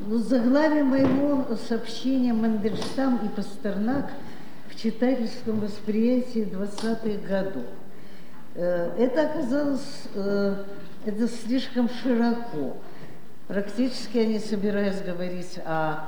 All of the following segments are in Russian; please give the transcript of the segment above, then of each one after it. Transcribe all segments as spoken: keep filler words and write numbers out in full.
Ну, заглавие моего сообщения «Мандельштам и Пастернак в читательском восприятии двадцатых годов». Это оказалось это слишком широко. Практически я не собираюсь говорить о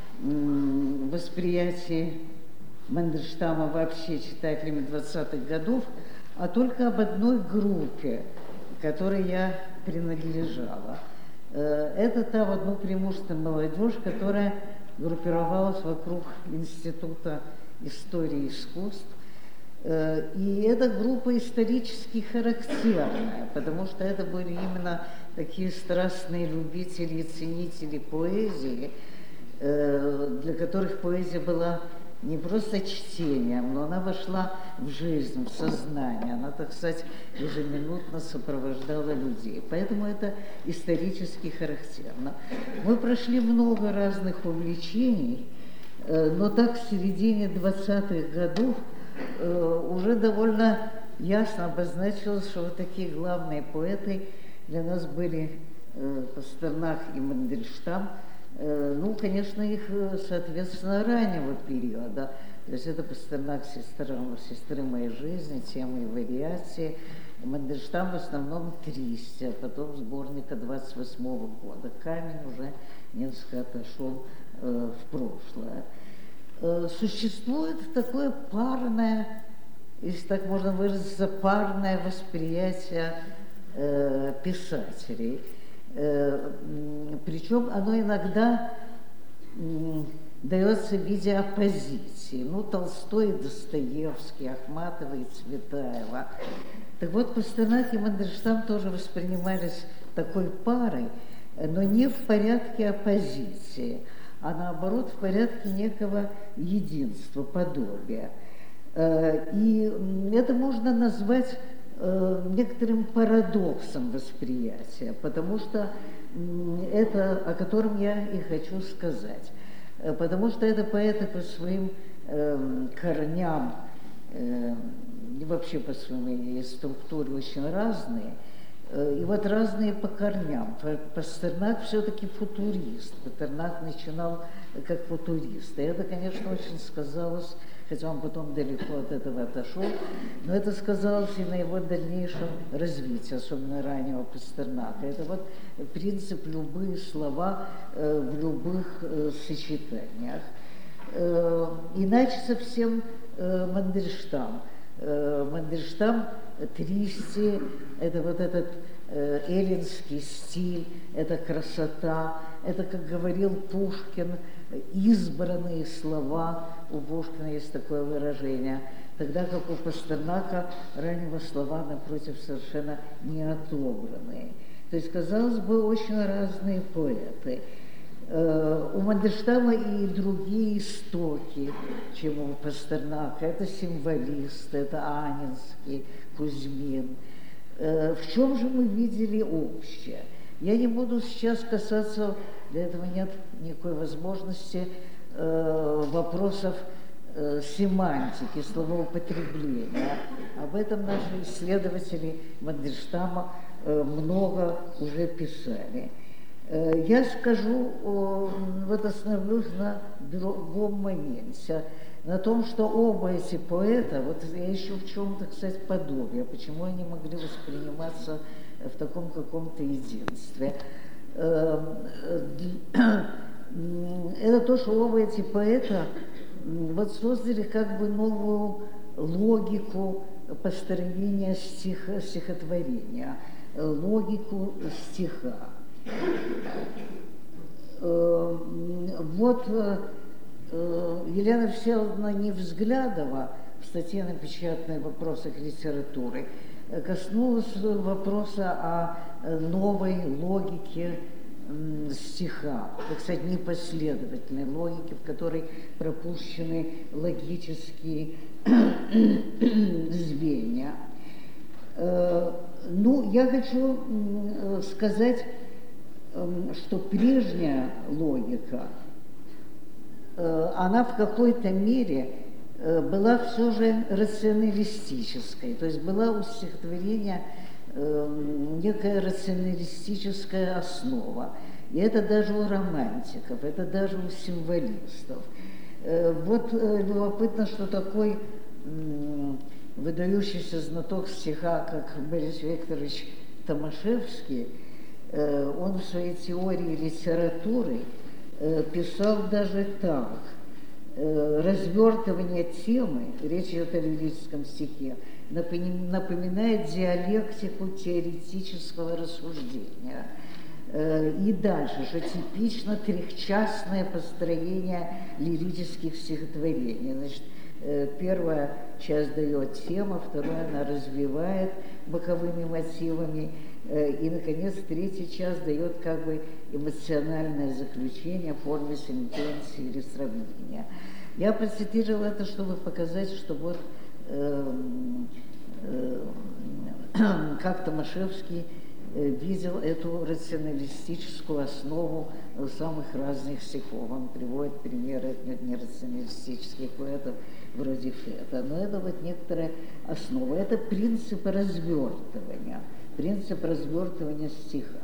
восприятии Мандельштама вообще читателями двадцатых годов, а только об одной группе, которой я принадлежала. Это та вот, ну, преимущественно молодежь, которая группировалась вокруг Института истории искусств. И эта группа исторически характерная, потому что это были именно такие страстные любители и ценители поэзии, для которых поэзия была не просто чтением, но она вошла в жизнь, в сознание. Она, так сказать, ежеминутно сопровождала людей. Поэтому это исторически характерно. Мы прошли много разных увлечений, но так в середине двадцатых годов уже довольно ясно обозначилось, что вот такие главные поэты для нас были Пастернак и Мандельштам. Ну, конечно, их, соответственно, раннего периода. То есть это Пастернак «Сестра, сестры моей жизни», темы и вариации. Мандельштам в основном «Тристи», а потом сборника двадцать восьмого года. «Камень» уже несколько отошел э, в прошлое. Э, существует такое парное, если так можно выразиться, парное восприятие э, писателей. Причем оно иногда дается в виде оппозиции. Ну, Толстой, Достоевский, Ахматова и Цветаева. Так вот, Пастернак и Мандельштам тоже воспринимались такой парой, но не в порядке оппозиции, а наоборот в порядке некого единства, подобия. И это можно назвать некоторым парадоксом восприятия, потому что это, о котором я и хочу сказать, потому что это поэты по своим э, корням э, и вообще по своей структуре очень разные, э, и вот разные по корням. Пастернак все-таки футурист, Пастернак начинал как футурист, и это, конечно, очень сказалось, хотя он потом далеко от этого отошел, но это сказалось и на его дальнейшем развитии, особенно раннего Пастернака. Это вот принцип любые слова э, в любых э, сочетаниях. Э, иначе совсем э, Мандельштам. Э, Мандельштам, Тристи, это вот этот э, эллинский стиль, это красота, это, как говорил Пушкин, избранные слова. У Пушкина есть такое выражение, тогда как у Пастернака раннего слова, напротив, совершенно не отобранные. То есть, казалось бы, очень разные поэты. У Мандельштама и другие истоки, чем у Пастернака. Это символисты, это Анинский, Кузьмин. В чем же мы видели общее? Я не буду сейчас касаться, для этого нет никакой возможности, э, вопросов э, семантики, словоупотребления. Об этом наши исследователи Мандельштама э, много уже писали. Э, я скажу, э, вот остановлюсь на другом моменте, на том, что оба эти поэта, вот я ищу в чем-то, кстати, подобие, почему они могли восприниматься в таком каком-то единстве. Это то, что оба эти поэта вот создали как бы новую логику построения стиха, стихотворения, логику стиха. Вот Елена Всеволодовна Невзглядова в статье, напечатанной в «Вопросах литературы», коснулась вопроса о новой логике стиха, так сказать, непоследовательной логике, в которой пропущены логические звенья. Ну, я хочу сказать, что прежняя логика, она в какой-то мере была все же рационалистической, то есть была у стихотворения э, некая рационалистическая основа. И это даже у романтиков, это даже у символистов. Вот любопытно, что такой выдающийся знаток стиха, как Борис Викторович Томашевский, он в своей теории литературы писал даже так: развертывание темы, речь идет о лирическом стихе, напоминает диалектику теоретического рассуждения. И дальше, что типично трехчастное построение лирических стихотворений. Значит, первая часть дает тему, вторая она развивает боковыми мотивами, и, наконец, третья часть дает как бы эмоциональное заключение в форме сентенции или сравнения. Я процитировала это, чтобы показать, что вот э, э, как Томашевский видел эту рационалистическую основу самых разных стихов. Он приводит примеры нерационалистических поэтов вроде Фета. Но это вот некоторая основа. Это принцип развертывания, принцип развертывания стиха.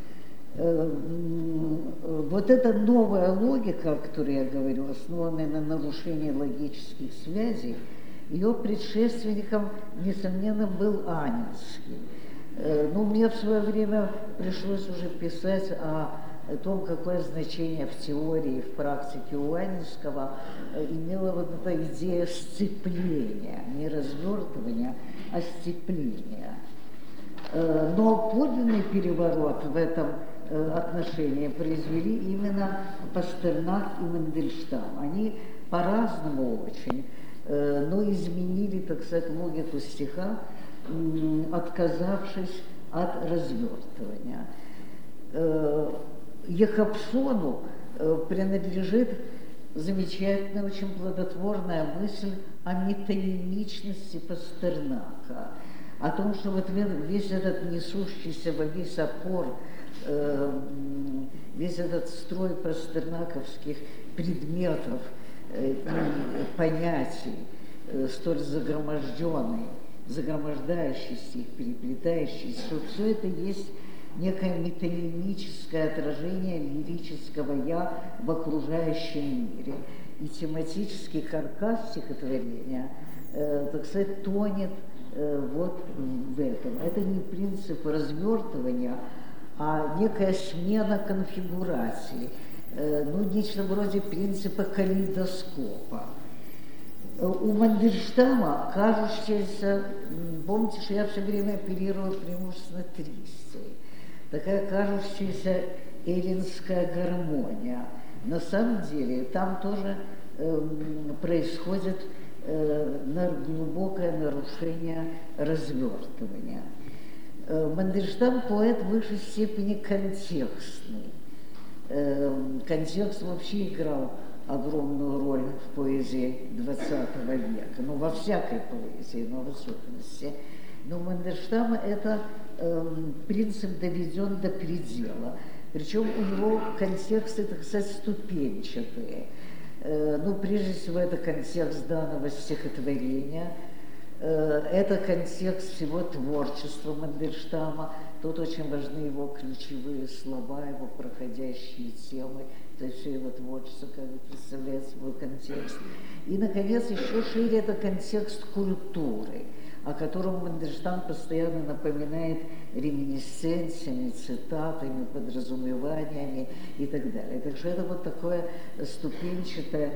Вот эта новая логика, о которой я говорю, основанная на нарушении логических связей, ее предшественником, несомненно, был Анинский. Ну, мне в свое время пришлось уже писать о том, какое значение в теории, в практике у Анинского имела вот эта идея сцепления, не развертывания, а сцепления. Но подлинный переворот в этом отношении произвели именно Пастернак и Мандельштам. Они по-разному очень, но изменили, так сказать, логику стиха, отказавшись от развертывания. Якобсону принадлежит замечательная, очень плодотворная мысль о метонимичности Пастернака, о том, что вот весь этот несущийся во весь опор, весь этот строй пастернаковских предметов и понятий, столь загроможденный, загромождающийся их, переплетающийся, что все это есть некое метонимическое отражение лирического «я» в окружающем мире. И тематический каркас стихотворения, э, так сказать, тонет э, вот в этом. Это не принцип развертывания, а некая смена конфигурации, э, ну, нечто вроде принципа калейдоскопа. У Мандельштама кажущаяся, помните, что я все время оперирую преимущественно тристой, такая кажущаяся эллинская гармония. На самом деле там тоже э, происходит э, глубокое нарушение развертывания. Э, Мандельштам поэт в высшей степени контекстный. Э, контекст вообще играл огромную роль в поэзии двадцатого века, ну, во всякой поэзии, но в особенности. Но у Мандельштама это э, принцип доведен до предела. Причем у него контексты, так сказать, ступенчатые. Э, ну, прежде всего, это контекст данного стихотворения, э, это контекст всего творчества Мандельштама. Тут очень важны его ключевые слова, его проходящие темы, то есть все его творчество как бы представляет свой контекст. И, наконец, еще шире это контекст культуры, о котором Мандельштам постоянно напоминает реминисценциями, цитатами, подразумеваниями и так далее. Так что это вот такое ступенчатое.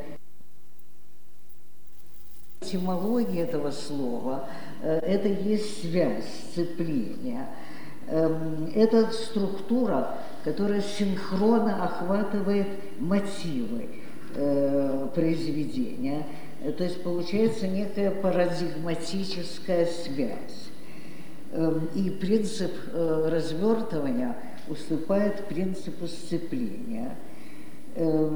Этимология этого слова – это есть связь, сцепление. Это структура, которая синхронно охватывает мотивы э, произведения. То есть получается некая парадигматическая связь. Э, и принцип э, развертывания уступает принципу сцепления. Э,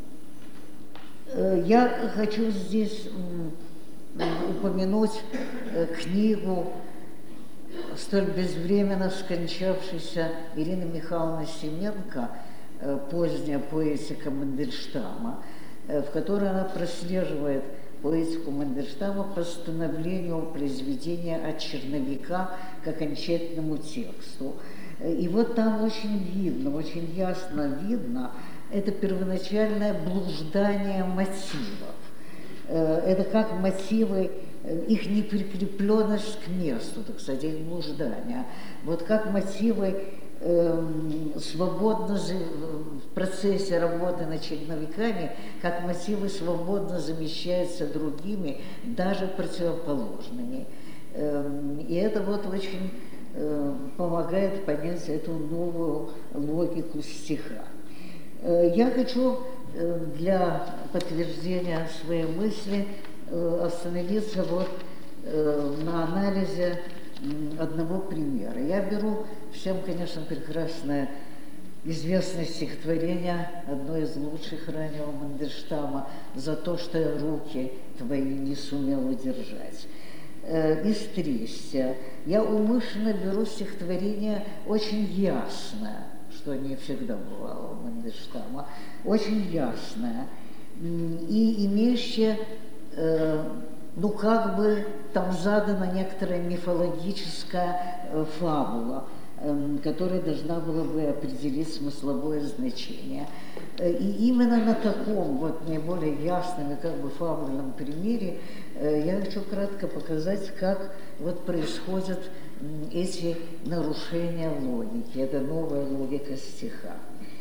э, я хочу здесь э, упомянуть э, книгу столь безвременно скончавшейся Ирины Михайловны Семенко, поздняя поэтика Мандельштама, в которой она прослеживает поэтику Мандельштама по становлению произведения от черновика к окончательному тексту. И вот там очень видно, очень ясно видно, это первоначальное блуждание мотивов. Это как мотивы, их неприкрепленность к месту, так сказать, их блуждание. Вот как мотивы э, свободно в процессе работы над черновиками, как мотивы свободно замещаются другими, даже противоположными. Э, и это вот очень э, помогает понять эту новую логику стиха. Э, я хочу для подтверждения своей мысли остановиться вот на анализе одного примера. Я беру всем, конечно, прекрасное известное стихотворение, одно из лучших раннего Мандельштама, «За то, что я руки твои не сумел удержать». Из Трестия. Я умышленно беру стихотворение очень ясное, что не всегда бывало у Мандельштама, очень ясное и имеющее, э, ну как бы там задана некоторая мифологическая э, фабула, э, которая должна была бы определить смысловое значение. И именно на таком вот наиболее ясном и как бы фабульном примере э, я хочу кратко показать, как вот происходят эти нарушения логики. Это новая логика стиха.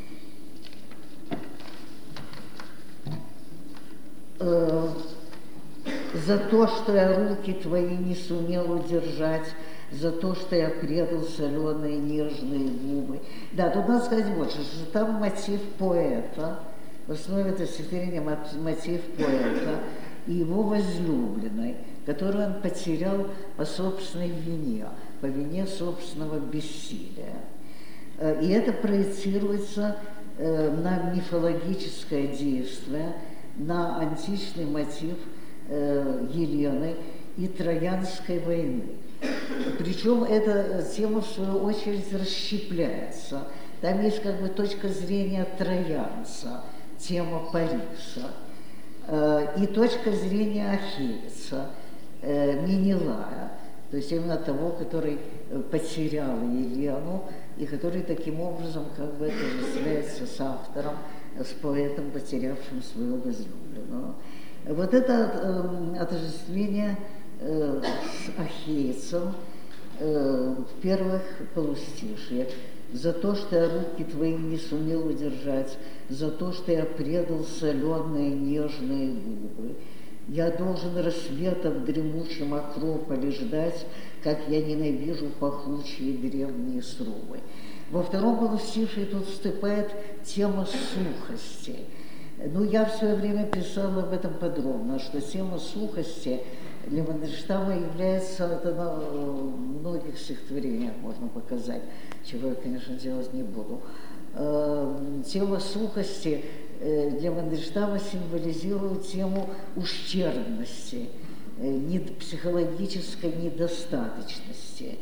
Э, «За то, что я руки твои не сумел удержать, за то, что я предал соленые нежные губы». Да, тут надо сказать больше, что там мотив поэта, в основе этого стихотворения мотив поэта и его возлюбленной, которую он потерял по собственной вине, по вине собственного бессилия. И это проецируется на мифологическое действие, на античный мотив Елены и Троянской войны. Причем эта тема, в свою очередь, расщепляется. Там есть как бы точка зрения троянца, тема Париса, и точка зрения ахейца, Менелая, то есть именно того, который потерял Елену и который таким образом как бы отождествляется с автором, с поэтом, потерявшим свою возлюбленную. Вот это э, отождествление э, с ахейцем э, в первых полустишьях. «За то, что я руки твои не сумел удержать, за то, что я предал соленые нежные губы. Я должен рассвета в дремучем акрополе ждать, как я ненавижу пахучие древние срубы». Во втором полустишье тут вступает тема сухости. Ну, я в свое время писала об этом подробно, что тема сухости для Мандельштама является, это на многих стихотворениях можно показать, чего я, конечно, делать не буду. Тема сухости для Мандельштама символизирует тему ущербности, психологической недостаточности.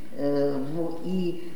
И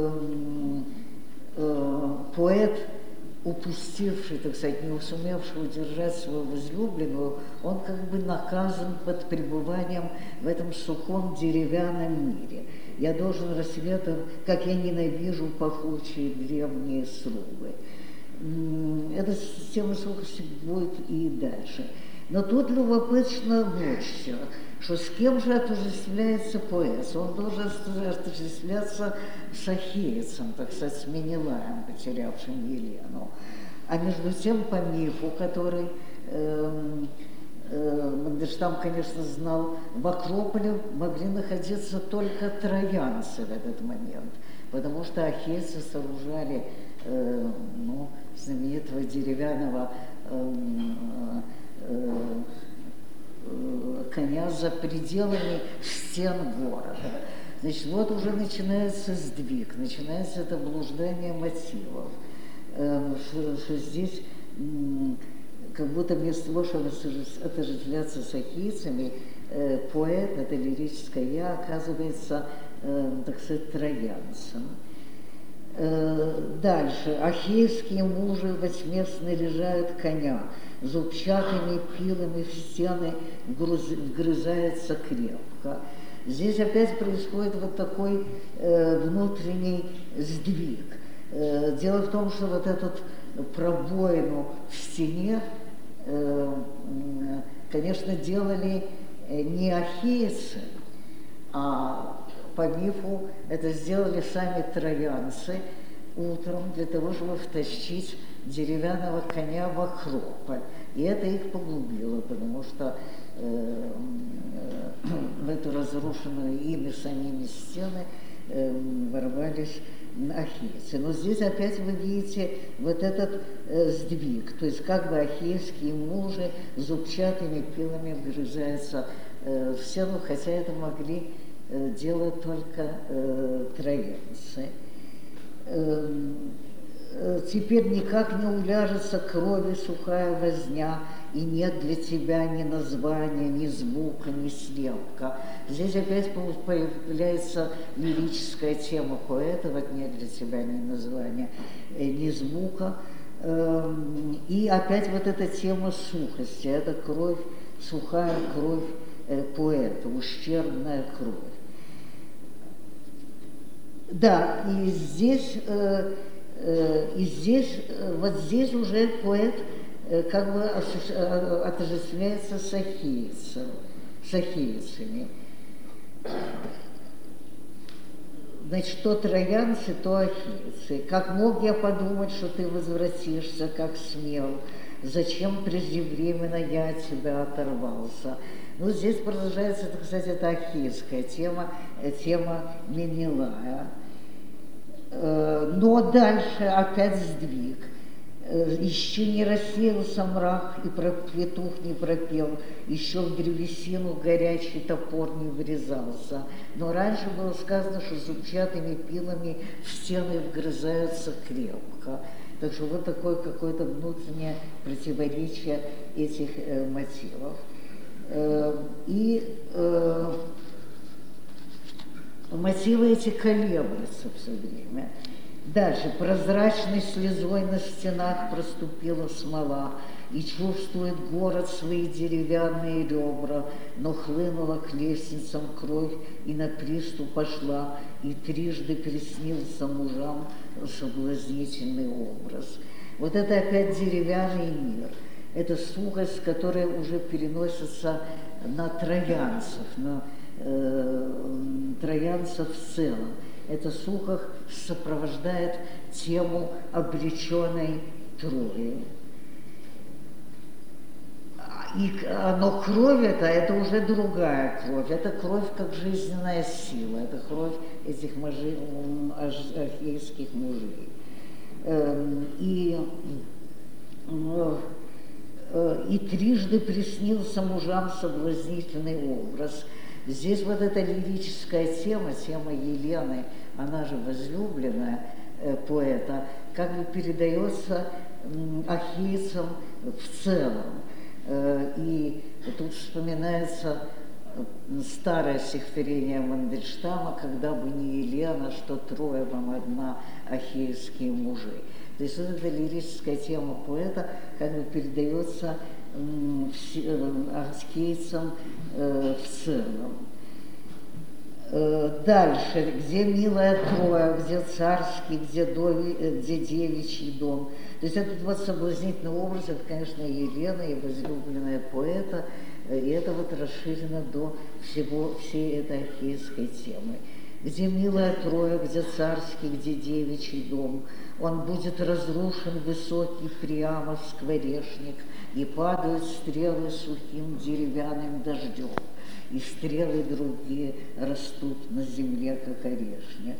поэт, упустивший, так сказать, не сумевший удержать свою возлюбленную, он как бы наказан под пребыванием в этом сухом деревянном мире. Я должен рассветом, как я ненавижу пахучие древние срубы. Эта тема сухости будет и дальше. Но тут любопытно вот что, что с кем же отождествляется поэт? Он должен отождествляться с ахейцем, так сказать, с Менелаем, потерявшим Елену. А между тем, по мифу, который э, э, Мандельштам, конечно, знал, в Акрополе могли находиться только троянцы в этот момент, потому что ахейцы сооружали э, ну, знаменитого деревянного э, коня за пределами стен города. Значит, вот уже начинается сдвиг, начинается это блуждание мотивов, что, что здесь как будто вместо того, чтобы отождествляться с ахейцами, поэт, это лирическое я, оказывается, так сказать, троянцем. Дальше. Ахейские мужи во тьме снаряжают коня, зубчатыми пилами в стены вгрызается крепко. Здесь опять происходит вот такой э, внутренний сдвиг. Э, дело в том, что вот эту пробоину в стене, э, конечно, делали не ахейцы, а по мифу это сделали сами троянцы утром для того, чтобы втащить деревянного коня в Акрополь. И это их погубило, потому что э, э, в эту разрушенную ими самими стены э, ворвались ахейцы. Но здесь опять вы видите вот этот э, сдвиг, то есть как бы ахейские мужи зубчатыми пилами вгрызаются э, в стену, хотя это могли э, делать только э, троянцы. Э, э, теперь никак не уляжется крови сухая возня, и нет для тебя ни названия, ни звука, ни слепка. Здесь опять появляется лирическая тема поэта, вот нет для тебя ни названия, ни звука. И опять вот эта тема сухости, это кровь, сухая кровь поэта, ущербная кровь. Да, и здесь, и здесь, вот здесь уже поэт как бы отождествляется с ахейцем, с ахейцами. Значит, то троянцы, то ахейцы. Как мог я подумать, что ты возвратишься, как смел? Зачем преждевременно я от тебя оторвался? Ну, здесь продолжается, это, кстати, это ахейская тема, тема Менелая. Но дальше опять сдвиг. Еще не рассеялся мрак, и петух не пропел, еще в древесину горячий топор не врезался. Но раньше было сказано, что зубчатыми пилами в стены вгрызаются крепко. Так что вот такое какое-то внутреннее противоречие этих э, мотивов. Э, и э, мотивы эти колеблются все время. Дальше. Прозрачной слезой на стенах проступила смола, и чувствует город свои деревянные ребра, но хлынула к лестницам кровь, и на приступ пошла, и трижды приснился мужам соблазнительный образ. Вот это опять деревянный мир. Это сухость, которая уже переносится на троянцев, на э, троянцев в целом. Эта сухость сопровождает тему обреченной Трои. И, но кровь это, это уже другая кровь. Это кровь как жизненная сила. Это кровь этих мужей, ахейских мужей. И, и трижды приснился мужам соблазнительный образ. Здесь вот эта лирическая тема, тема Елены, она же возлюбленная э, поэта, как бы передается э, ахейцам в целом. Э, и тут вспоминается старое стихотворение Мандельштама «Когда бы не Елена, что трое вам одна, ахейские мужи». То есть вот эта лирическая тема поэта как бы передается ахейцам э, в целом. Э, дальше, где милая Троя, где царский, где, дови, где девичий дом. То есть этот вот соблазнительный образ, это, конечно, Елена и возлюбленная поэта, и это вот расширено до всего, всей этой ахейской темы. Где милая Троя, где царский, где девичий дом, он будет разрушен высокий Приамов скворечник, и падают стрелы сухим деревянным дождем, и стрелы другие растут на земле, как орешник.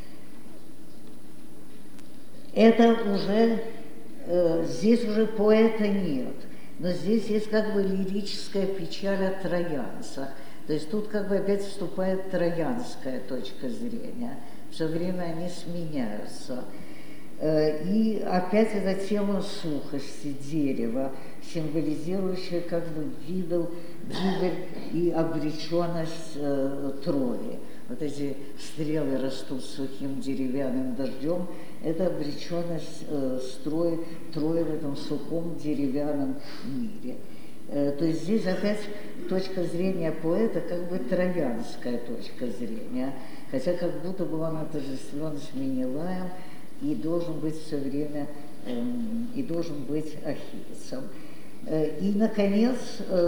Это уже, э, здесь уже поэта нет, но здесь есть как бы лирическая печаль о троянцах. То есть тут как бы опять вступает троянская точка зрения. Все время они сменяются. И опять эта тема сухости дерева, символизирующая как бы гибель, гибель и обреченность э, Трои. Вот эти стрелы растут сухим деревянным дождем, это обреченность э, строя, Трои в этом сухом деревянном мире. То есть здесь опять точка зрения поэта как бы троянская точка зрения, хотя как будто бы он отождествлен с Менелаем и должен быть все время, и должен быть ахейцем. И, наконец,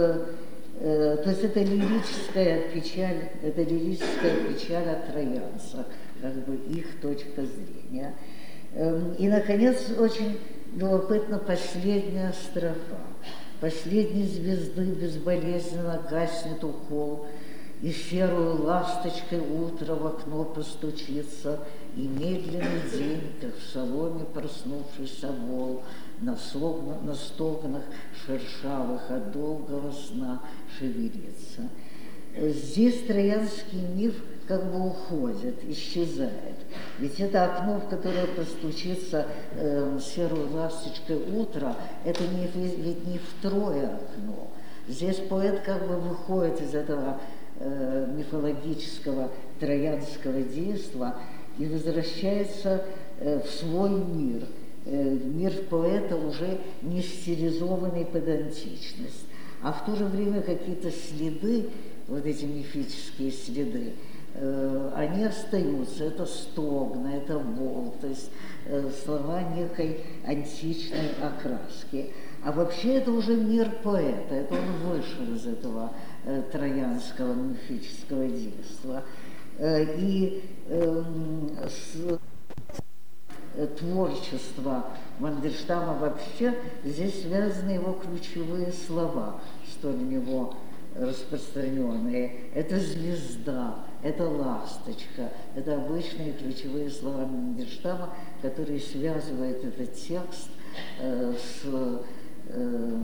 то есть это лирическая печаль, это лирическая печаль о троянцах, как бы их точка зрения. И, наконец, очень любопытна последняя строфа. Последней звезды безболезненно гаснет укол, и серую ласточкой утро в окно постучится, и медленный день, как в соломе проснувшийся вол, на, слогна, на стогнах шершавых от долгого сна шевелится. Здесь троянский миф как бы уходит, исчезает. Ведь это окно, в которое постучится э, серой ласточкой утро, это не, ведь не второе окно. Здесь поэт как бы выходит из этого э, мифологического троянского действа и возвращается э, в свой мир, э, в мир поэта, уже не стилизованный под античность, а в то же время какие-то следы, вот эти мифические следы, э, они остаются. Это стогна, это вол, то есть э, слова некой античной окраски. А вообще это уже мир поэта, это он вышел из этого э, троянского мифического действа. Э, и э, с, э, творчество Мандельштама вообще, здесь связаны его ключевые слова, что у него распространенные. Это звезда, это ласточка, это обычные ключевые слова Мандельштама, которые связывают этот текст э, с, э,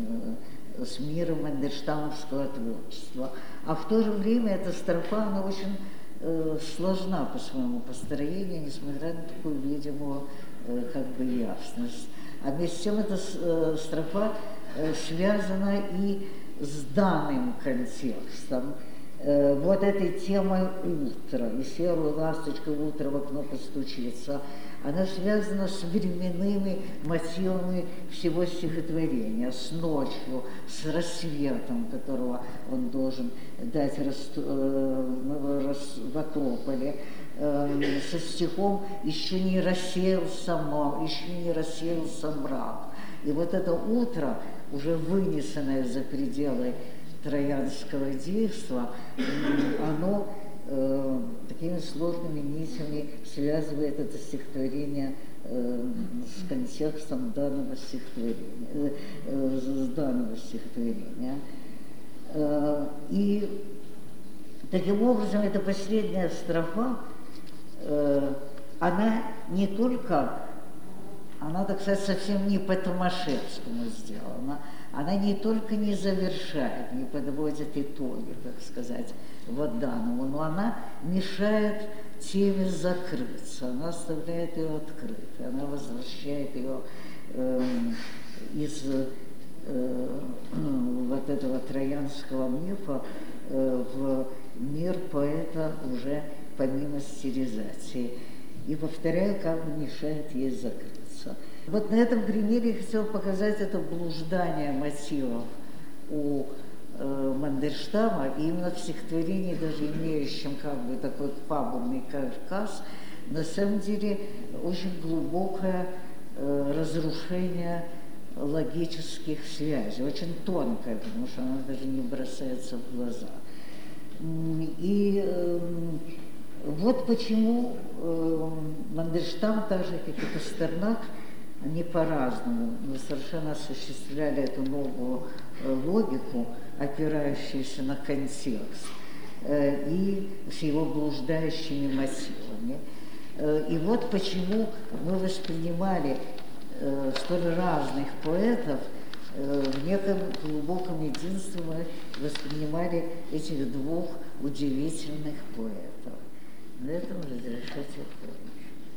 с миром мандельштамовского творчества. А в то же время эта строфа, она очень э, сложна по своему построению, несмотря на такую видимую э, как бы ясность. А вместе с тем эта э, строфа э, связана и с данным контекстом, э, вот этой темой утра, и серую ласточку утро в окно постучится, она связана с временными мотивами всего стихотворения, с ночью, с рассветом, которого он должен дать рас, э, рас, в Акрополе, э, со стихом «Еще не рассеялся мор, еще не рассеялся мрак». И вот это утро, уже вынесенное за пределы троянского действа, оно э, такими сложными нитями связывает это стихотворение э, с контекстом данного стихотворения, э, э, с данного стихотворения. Э, и таким образом эта последняя строфа, э, она не только Она, так сказать, совсем не по-томашевскому сделана. Она не только не завершает, не подводит итоги, так сказать, вот данному, но она мешает теме закрыться, она оставляет ее открытой, она возвращает ее э, из э, вот этого троянского мифа э, в мир поэта уже помимо стилизации. И, повторяю, как бы мешает ей закрыться. Вот на этом примере я хотела показать это блуждание мотивов у э, Мандельштама, и именно в стихотворении, даже имеющем как бы такой фабульный каркас, на самом деле очень глубокое э, разрушение логических связей, очень тонкое, потому что она даже не бросается в глаза. И э, вот почему э, Мандельштам, так же, как и Пастернак, они по-разному, но совершенно осуществляли эту новую э, логику, опирающуюся на контекст, э, и с его блуждающими мотивами. Э, и вот почему мы воспринимали э, столь разных поэтов, э, в неком глубоком единстве мы воспринимали этих двух удивительных поэтов. На этом разрешать ответ.